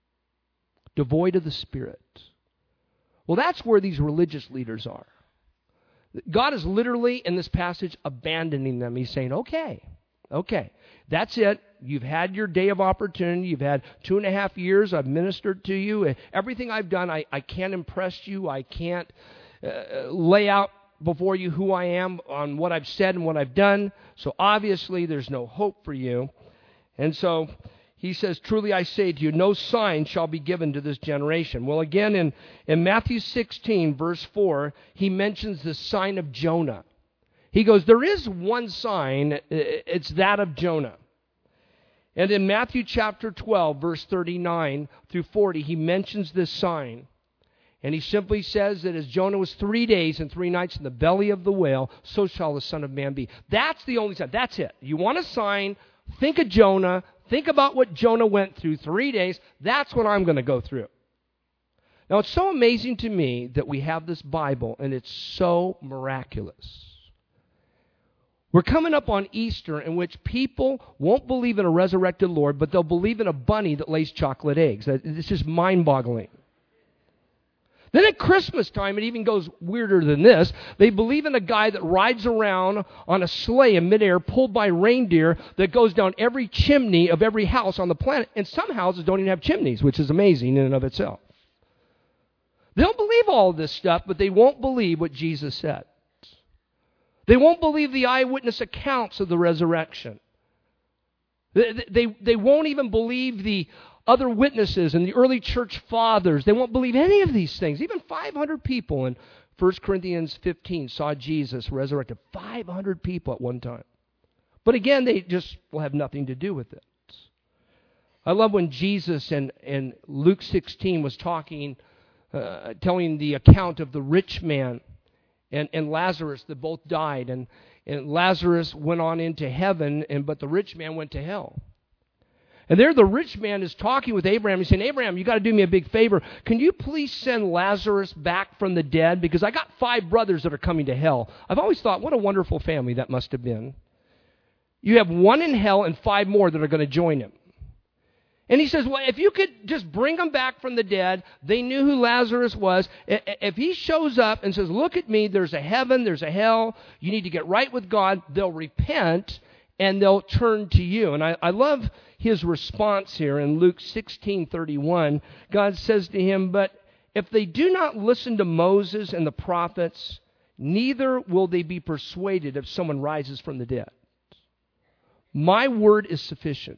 Devoid of the Spirit. Well, that's where these religious leaders are. God is literally, in this passage, abandoning them. He's saying, okay, Okay, that's it. You've had your day of opportunity. You've had 2.5 years. I've ministered to you. Everything I've done, I can't impress you. I can't lay out before you who I am on what I've said and what I've done. So obviously there's no hope for you. And so he says, truly I say to you, no sign shall be given to this generation. Well, again, in Matthew 16, verse 4, he mentions the sign of Jonah. He goes, there is one sign, it's that of Jonah. And in Matthew chapter 12, verse 39 through 40, he mentions this sign. And he simply says that as Jonah was 3 days and 3 nights in the belly of the whale, so shall the Son of Man be. That's the only sign. That's it. You want a sign, think of Jonah. Think about what Jonah went through 3 days. That's what I'm going to go through. Now, it's so amazing to me that we have this Bible, and it's so miraculous. We're coming up on Easter, in which people won't believe in a resurrected Lord, but they'll believe in a bunny that lays chocolate eggs. It's just mind-boggling. Then at Christmas time, it even goes weirder than this. They believe in a guy that rides around on a sleigh in midair pulled by reindeer that goes down every chimney of every house on the planet. And some houses don't even have chimneys, which is amazing in and of itself. They'll believe all of this stuff, but they won't believe what Jesus said. They won't believe the eyewitness accounts of the resurrection. They won't even believe the other witnesses and the early church fathers. They won't believe any of these things. Even 500 people in 1 Corinthians 15 saw Jesus resurrected. 500 people at one time. But again, they just will have nothing to do with it. I love when Jesus in Luke 16 was talking, telling the account of the rich man and Lazarus that both died. And Lazarus went on into heaven, but the rich man went to hell. And there the rich man is talking with Abraham. He's saying, Abraham, you got to do me a big favor. Can you please send Lazarus back from the dead? Because I got 5 brothers that are coming to hell. I've always thought, what a wonderful family that must have been. You have 1 in hell and 5 more that are going to join him. And he says, well, if you could just bring them back from the dead, they knew who Lazarus was. If he shows up and says, look at me, there's a heaven, there's a hell, you need to get right with God, they'll repent and they'll turn to you. And I love his response here in Luke 16:31. God says to him, but if they do not listen to Moses and the prophets, neither will they be persuaded if someone rises from the dead. My word is sufficient.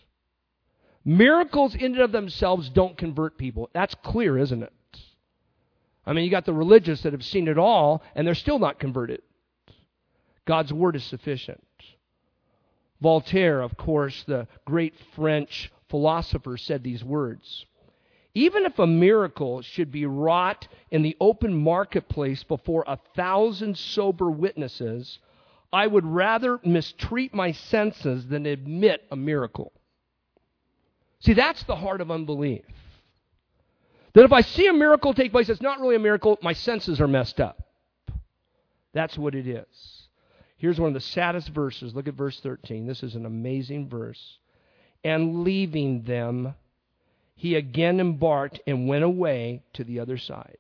Miracles in and of themselves don't convert people. That's clear, isn't it? I mean, you got the religious that have seen it all, and they're still not converted. God's word is sufficient. Voltaire, of course, the great French philosopher, said these words. Even if a miracle should be wrought in the open marketplace before 1,000 sober witnesses, I would rather mistreat my senses than admit a miracle. See, that's the heart of unbelief. That if I see a miracle take place, it's not really a miracle, my senses are messed up. That's what it is. Here's one of the saddest verses. Look at verse 13. This is an amazing verse. And leaving them, he again embarked and went away to the other side.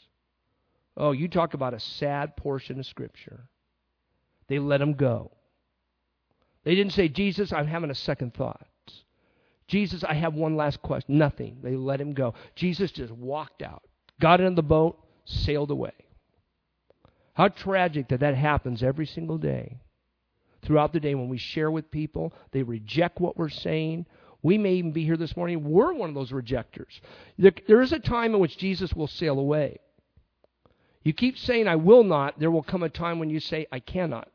Oh, you talk about a sad portion of Scripture. They let him go. They didn't say, Jesus, I'm having a second thought. Jesus, I have one last question. Nothing. They let him go. Jesus just walked out, got in the boat, sailed away. How tragic that happens every single day. Throughout the day when we share with people, they reject what we're saying. We may even be here this morning. We're one of those rejectors. There is a time in which Jesus will sail away. You keep saying, I will not. There will come a time when you say, I cannot.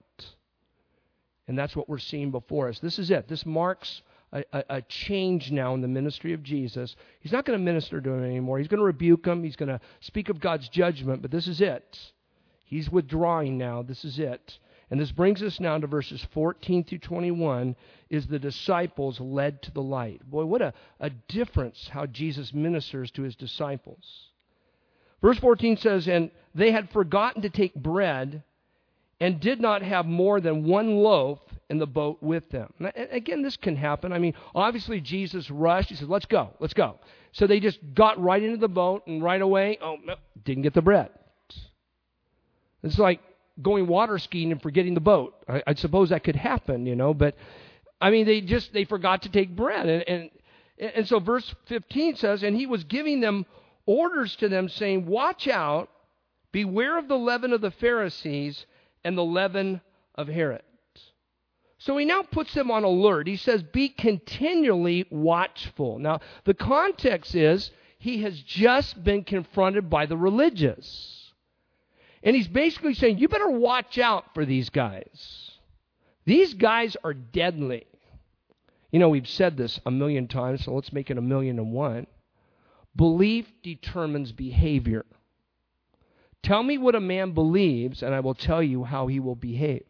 And that's what we're seeing before us. This is it. This marks a change now in the ministry of Jesus. He's not going to minister to him anymore. He's going to rebuke him. He's going to speak of God's judgment. But this is it. He's withdrawing now. This is it. And this brings us now to verses 14 through 21, is the disciples led to the light. Boy, what a difference how Jesus ministers to his disciples. Verse 14 says, and they had forgotten to take bread and did not have more than 1 loaf in the boat with them. Now, again, this can happen. I mean, obviously Jesus rushed. He said, let's go. So they just got right into the boat and right away, didn't get the bread. It's like going water skiing and forgetting the boat. I suppose that could happen, but I mean, they forgot to take bread. And so verse 15 says, and he was giving them orders to them, saying, watch out, beware of the leaven of the Pharisees and the leaven of Herod. So he now puts them on alert. He says, be continually watchful. Now, the context is he has just been confronted by the religious. And he's basically saying, you better watch out for these guys. These guys are deadly. We've said this a million times, so let's make it 1,000,001. Belief determines behavior. Tell me what a man believes, and I will tell you how he will behave.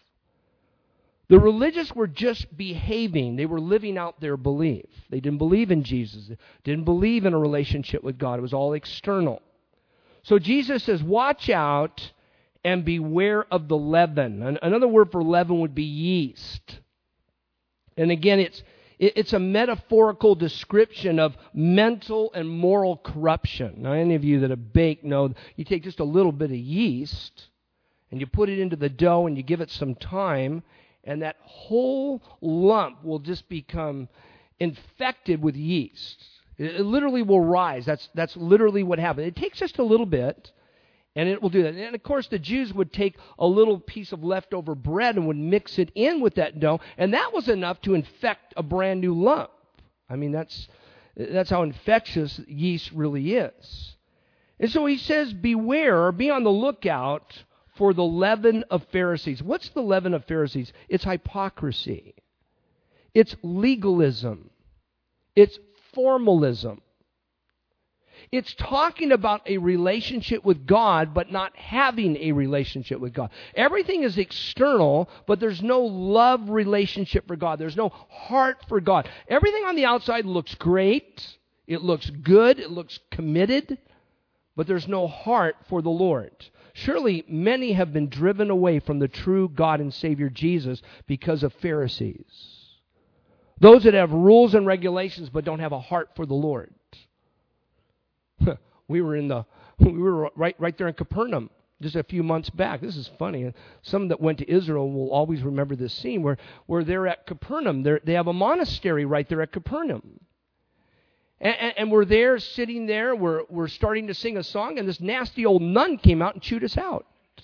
The religious were just behaving. They were living out their belief. They didn't believe in Jesus. They didn't believe in a relationship with God. It was all external. So Jesus says, watch out and beware of the leaven. Another word for leaven would be yeast. And again, it's a metaphorical description of mental and moral corruption. Now, any of you that have baked know you take just a little bit of yeast and you put it into the dough and you give it some time, and that whole lump will just become infected with yeast. It literally will rise. That's literally what happens. It takes just a little bit, and it will do that. And of course, the Jews would take a little piece of leftover bread and would mix it in with that dough, and that was enough to infect a brand new lump. I mean, that's how infectious yeast really is. And so he says, beware, or be on the lookout for the leaven of Pharisees. What's the leaven of Pharisees? It's hypocrisy. It's legalism. It's formalism. It's talking about a relationship with God, but not having a relationship with God. Everything is external, but there's no love relationship for God. There's no heart for God. Everything on the outside looks great. It looks good. It looks committed, but there's no heart for the Lord. Surely many have been driven away from the true God and Savior Jesus because of Pharisees. Those that have rules and regulations but don't have a heart for the Lord. We were right there in Capernaum just a few months back. This is funny. Some that went to Israel will always remember this scene where they're at Capernaum. They have a monastery right there at Capernaum. And we're there, sitting there. We're starting to sing a song, and this nasty old nun came out and chewed us out.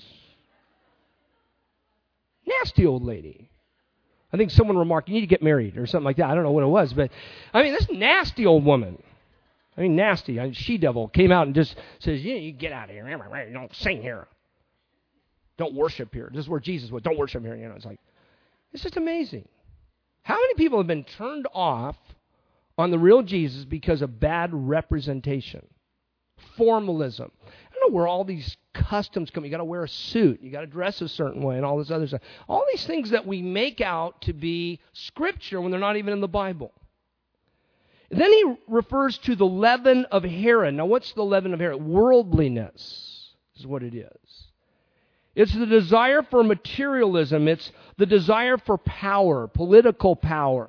Nasty old lady. I think someone remarked, you need to get married or something like that. I don't know what it was, but I mean, this nasty old woman. I mean, nasty. She-devil came out and just says, you get out of here. Don't sing here. Don't worship here. This is where Jesus was. Don't worship here. It's like, it's just amazing. How many people have been turned off on the real Jesus because of bad representation? Formalism. I don't know where all these customs come. You got to wear a suit. You got to dress a certain way and all this other stuff. All these things that we make out to be Scripture when they're not even in the Bible. Then he refers to the leaven of Herod. Now, what's the leaven of Herod? Worldliness is what it is. It's the desire for materialism. It's the desire for power, political power.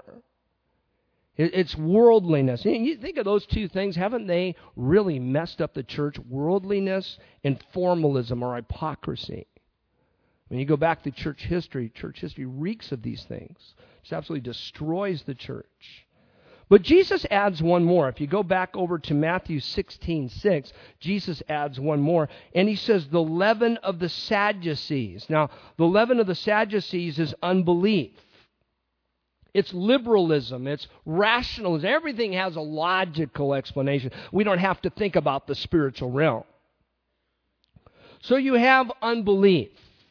It's worldliness. You think of those two things, haven't they really messed up the church? Worldliness and formalism or hypocrisy. When you go back to church history reeks of these things. It just absolutely destroys the church. But Jesus adds one more. If you go back over to Matthew 16:6, Jesus adds one more. And he says, the leaven of the Sadducees. Now, the leaven of the Sadducees is unbelief. It's liberalism. It's rationalism. Everything has a logical explanation. We don't have to think about the spiritual realm. So you have unbelief.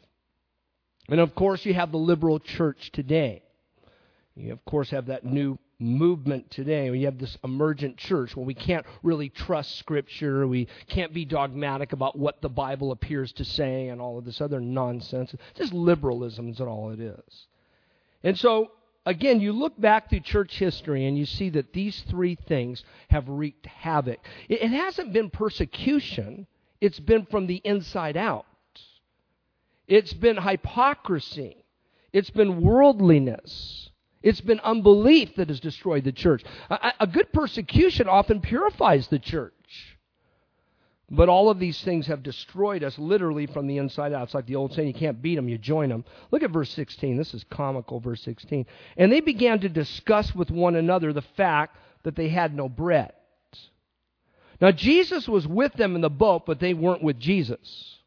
And of course, you have the liberal church today. You, of course, have that new movement today. We have this emergent church where we can't really trust Scripture. We can't be dogmatic about what the Bible appears to say and all of this other nonsense. Just liberalism is all it is. And so, again, you look back through church history and you see that these three things have wreaked havoc. It hasn't been persecution. It's been from the inside out. It's been hypocrisy. It's been worldliness. It's been unbelief that has destroyed the church. A good persecution often purifies the church. But all of these things have destroyed us literally from the inside out. It's like the old saying, you can't beat them, you join them. Look at verse 16. This is comical, verse 16. And they began to discuss with one another the fact that they had no bread. Now, Jesus was with them in the boat, but they weren't with Jesus.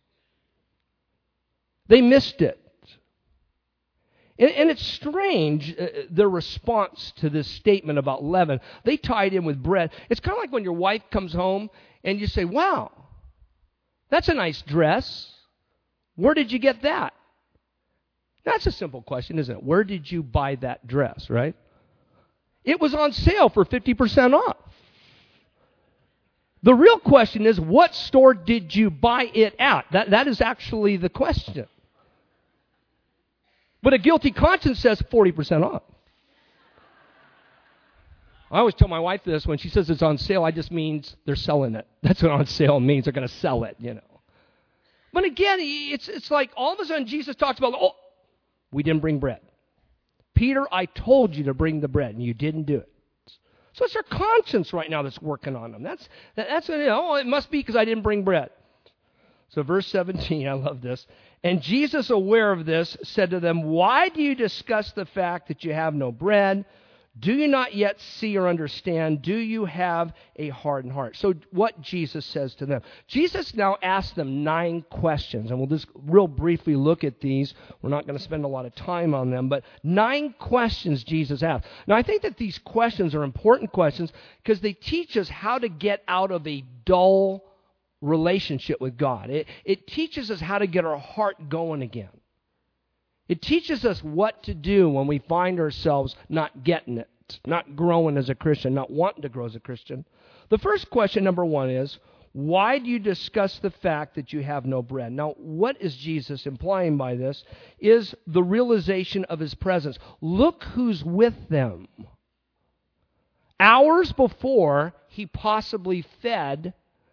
They missed it. And it's strange, their response to this statement about leaven. They tied in with bread. It's kind of like when your wife comes home and you say, wow, that's a nice dress. Where did you get that? That's a simple question, isn't it? Where did you buy that dress, right? It was on sale for 50% off. The real question is, what store did you buy it at? That is actually the question. But a guilty conscience says 40% off. I always tell my wife this, when she says it's on sale, I just means they're selling it. That's what on sale means. They're going to sell it, you know. But again, it's like all of a sudden Jesus talks about, oh, we didn't bring bread. Peter, I told you to bring the bread, and you didn't do it. So it's their conscience right now that's working on them. That's it must be because I didn't bring bread. So verse 17, I love this. And Jesus, aware of this, said to them, why do you discuss the fact that you have no bread? Do you not yet see or understand? Do you have a hardened heart? So what Jesus says to them. Jesus now asks them 9 questions, and we'll just real briefly look at these. We're not going to spend a lot of time on them, but 9 questions Jesus asked. Now, I think that these questions are important questions because they teach us how to get out of a dull relationship with God. It teaches us how to get our heart going again. It teaches us what to do when we find ourselves not getting it, not growing as a Christian, not wanting to grow as a Christian. The first question, number 1, is, why do you discuss the fact that you have no bread? Now, what is Jesus implying by this is the realization of his presence. Look who's with them. Hours before, he possibly fed,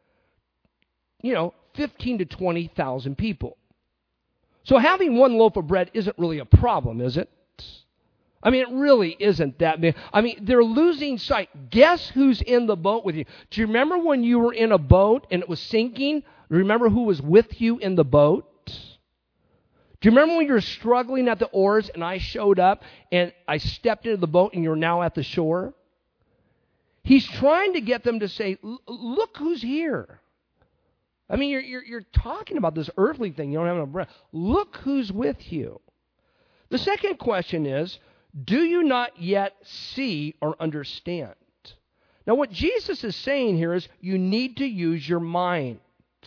15 to 20,000 people. So having 1 loaf of bread isn't really a problem, is it? I mean, it really isn't that big. I mean, they're losing sight. Guess who's in the boat with you? Do you remember when you were in a boat and it was sinking? Remember who was with you in the boat? Do you remember when you were struggling at the oars and I showed up and I stepped into the boat and you're now at the shore? He's trying to get them to say, look who's here. I mean, you're talking about this earthly thing. You don't have enough bread. Look who's with you. The second question is, do you not yet see or understand? Now, what Jesus is saying here is you need to use your mind.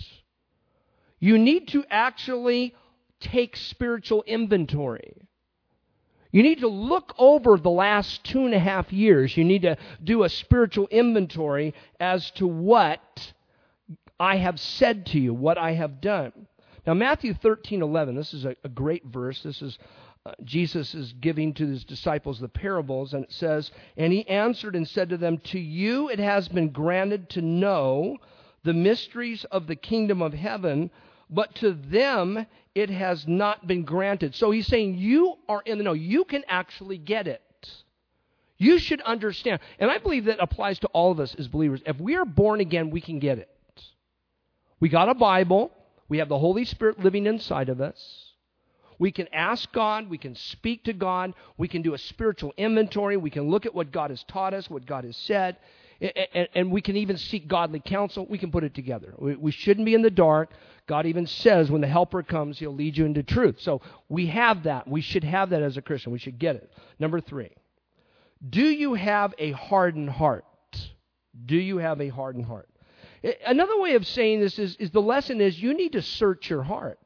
You need to actually take spiritual inventory. You need to look over the last 2.5 years. You need to do a spiritual inventory as to what I have said to you, what I have done. Now, Matthew 13:11, this is a great verse. This is Jesus is giving to his disciples the parables, and it says, and he answered and said to them, to you it has been granted to know the mysteries of the kingdom of heaven, but to them it has not been granted. So he's saying you are in the know. You can actually get it. You should understand. And I believe that applies to all of us as believers. If we are born again, we can get it. We got a Bible. We have the Holy Spirit living inside of us. We can ask God. We can speak to God. We can do a spiritual inventory. We can look at what God has taught us, what God has said. And we can even seek godly counsel. We can put it together. We shouldn't be in the dark. God even says when the Helper comes, he'll lead you into truth. So we have that. We should have that as a Christian. We should get it. Number 3, do you have a hardened heart? Do you have a hardened heart? Another way of saying this is the lesson is you need to search your heart.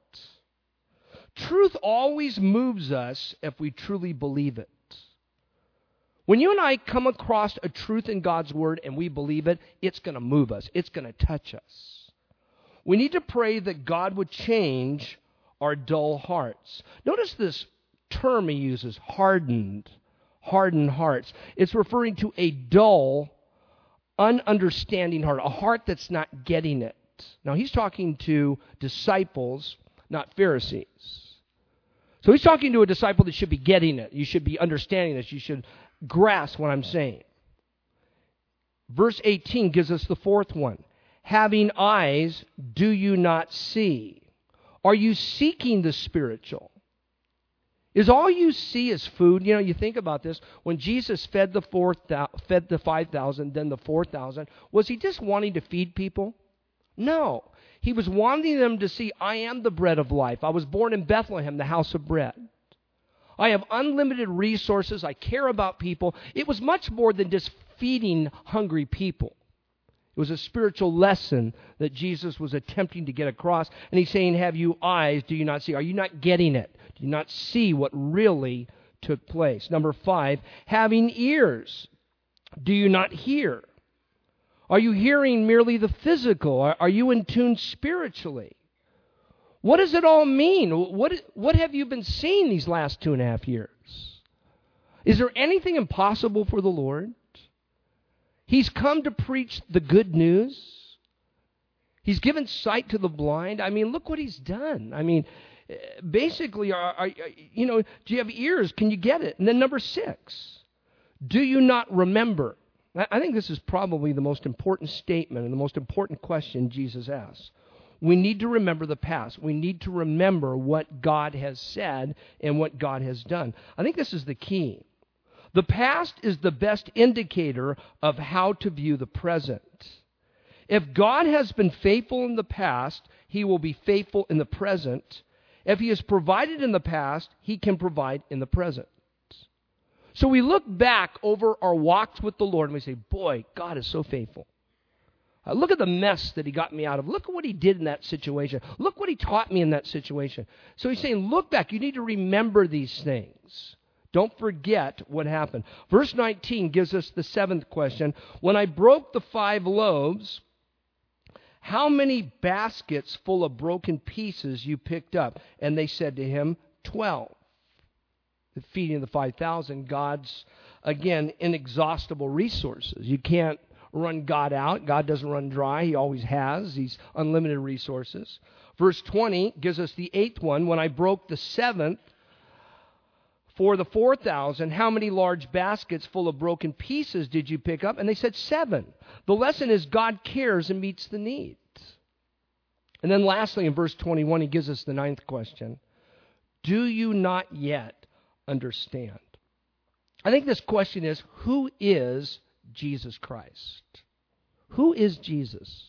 Truth always moves us if we truly believe it. When you and I come across a truth in God's Word and we believe it, it's going to move us. It's going to touch us. We need to pray that God would change our dull hearts. Notice this term he uses, hardened hearts. It's referring to a dull, ununderstanding heart, a heart that's not getting it. Now, he's talking to disciples, not Pharisees. So he's talking to a disciple that should be getting it. You should be understanding this. You should grasp what I'm saying. Verse 18 gives us the fourth one. Having eyes, do you not see? Are you seeking the spiritual? Is all you see is food? You know, you think about this. When Jesus fed the 5,000, then the 4,000, was he just wanting to feed people? No. He was wanting them to see, I am the bread of life. I was born in Bethlehem, the house of bread. I have unlimited resources. I care about people. It was much more than just feeding hungry people. It was a spiritual lesson that Jesus was attempting to get across. And he's saying, have you eyes, do you not see? Are you not getting it? Do you not see what really took place? Number 5, having ears, do you not hear? Are you hearing merely the physical? Are you in tune spiritually? What does it all mean? What have you been seeing these last 2.5 years? Is there anything impossible for the Lord? He's come to preach the good news. He's given sight to the blind. I mean, look what he's done. I mean, basically, do you have ears? Can you get it? And then number 6, do you not remember? I think this is probably the most important statement and the most important question Jesus asks. We need to remember the past. We need to remember what God has said and what God has done. I think this is the key. The past is the best indicator of how to view the present. If God has been faithful in the past, He will be faithful in the present. If He has provided in the past, He can provide in the present. So we look back over our walks with the Lord and we say, boy, God is so faithful. Look at the mess that He got me out of. Look at what He did in that situation. Look what He taught me in that situation. So He's saying, look back. You need to remember these things. Don't forget what happened. Verse 19 gives us the 7th question. When I broke the 5 loaves, how many baskets full of broken pieces you picked up? And they said to Him, 12. The feeding of the 5,000, God's, again, inexhaustible resources. You can't run God out. God doesn't run dry. He always has. He's unlimited resources. Verse 20 gives us the 8th one. When I broke the 7th, for the 4,000, how many large baskets full of broken pieces did you pick up? And they said 7. The lesson is God cares and meets the needs. And then lastly, in verse 21, he gives us the 9th question. Do you not yet understand? I think this question is, who is Jesus Christ? Who is Jesus?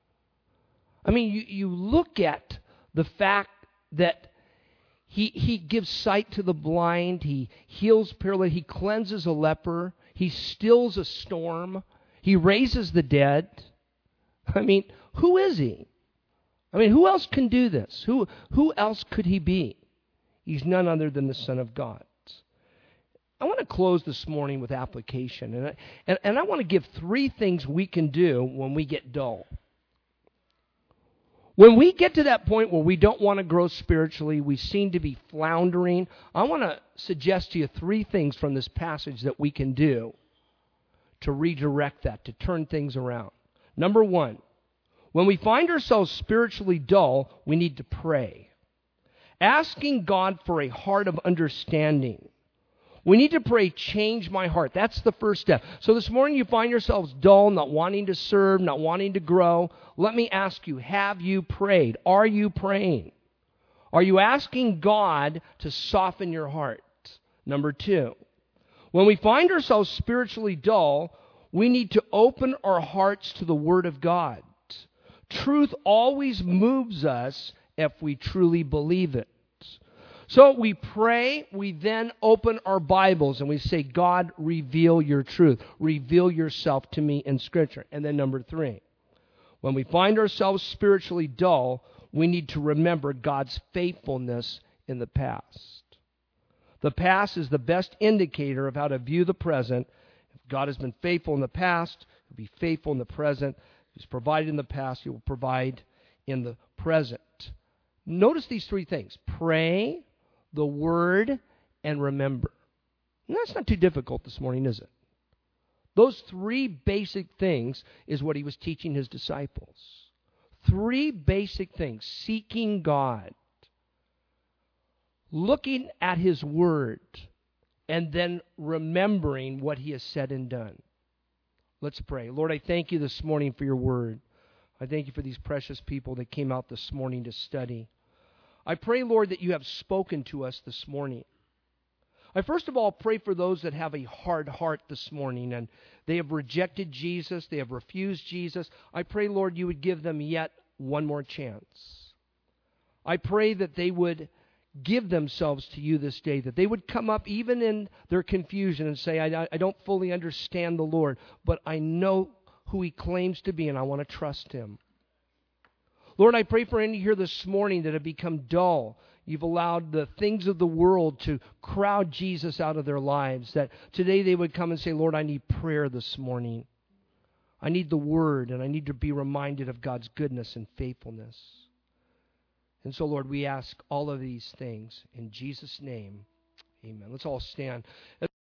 I mean, you look at the fact that He gives sight to the blind. He heals paralytic. He cleanses a leper. He stills a storm. He raises the dead. I mean, who is He? I mean, who else can do this? Who else could He be? He's none other than the Son of God. I want to close this morning with application. And I want to give 3 things we can do when we get dull. When we get to that point where we don't want to grow spiritually, we seem to be floundering, I want to suggest to you 3 things from this passage that we can do to redirect that, to turn things around. Number 1, when we find ourselves spiritually dull, we need to pray. Asking God for a heart of understanding. We need to pray, change my heart. That's the first step. So this morning you find yourselves dull, not wanting to serve, not wanting to grow. Let me ask you, have you prayed? Are you praying? Are you asking God to soften your heart? Number 2, when we find ourselves spiritually dull, we need to open our hearts to the Word of God. Truth always moves us if we truly believe it. So we pray, we then open our Bibles and we say, God, reveal your truth. Reveal yourself to me in Scripture. And then number 3, when we find ourselves spiritually dull, we need to remember God's faithfulness in the past. The past is the best indicator of how to view the present. If God has been faithful in the past, He'll be faithful in the present. If He's provided in the past, He will provide in the present. Notice these 3 things. Pray, the Word, and remember. And that's not too difficult this morning, is it? Those 3 basic things is what He was teaching His disciples. 3 basic things. Seeking God, looking at His Word, and then remembering what He has said and done. Let's pray. Lord, I thank You this morning for Your Word. I thank you for these precious people that came out this morning to study. I pray, Lord, that you have spoken to us this morning. I first of all pray for those that have a hard heart this morning and they have rejected Jesus, they have refused Jesus. I pray, Lord, you would give them yet one more chance. I pray that they would give themselves to you this day, that they would come up even in their confusion and say, I don't fully understand the Lord, but I know who He claims to be and I want to trust Him. Lord, I pray for any here this morning that have become dull. You've allowed the things of the world to crowd Jesus out of their lives, that today they would come and say, Lord, I need prayer this morning. I need the Word, and I need to be reminded of God's goodness and faithfulness. And so, Lord, we ask all of these things in Jesus' name. Amen. Let's all stand.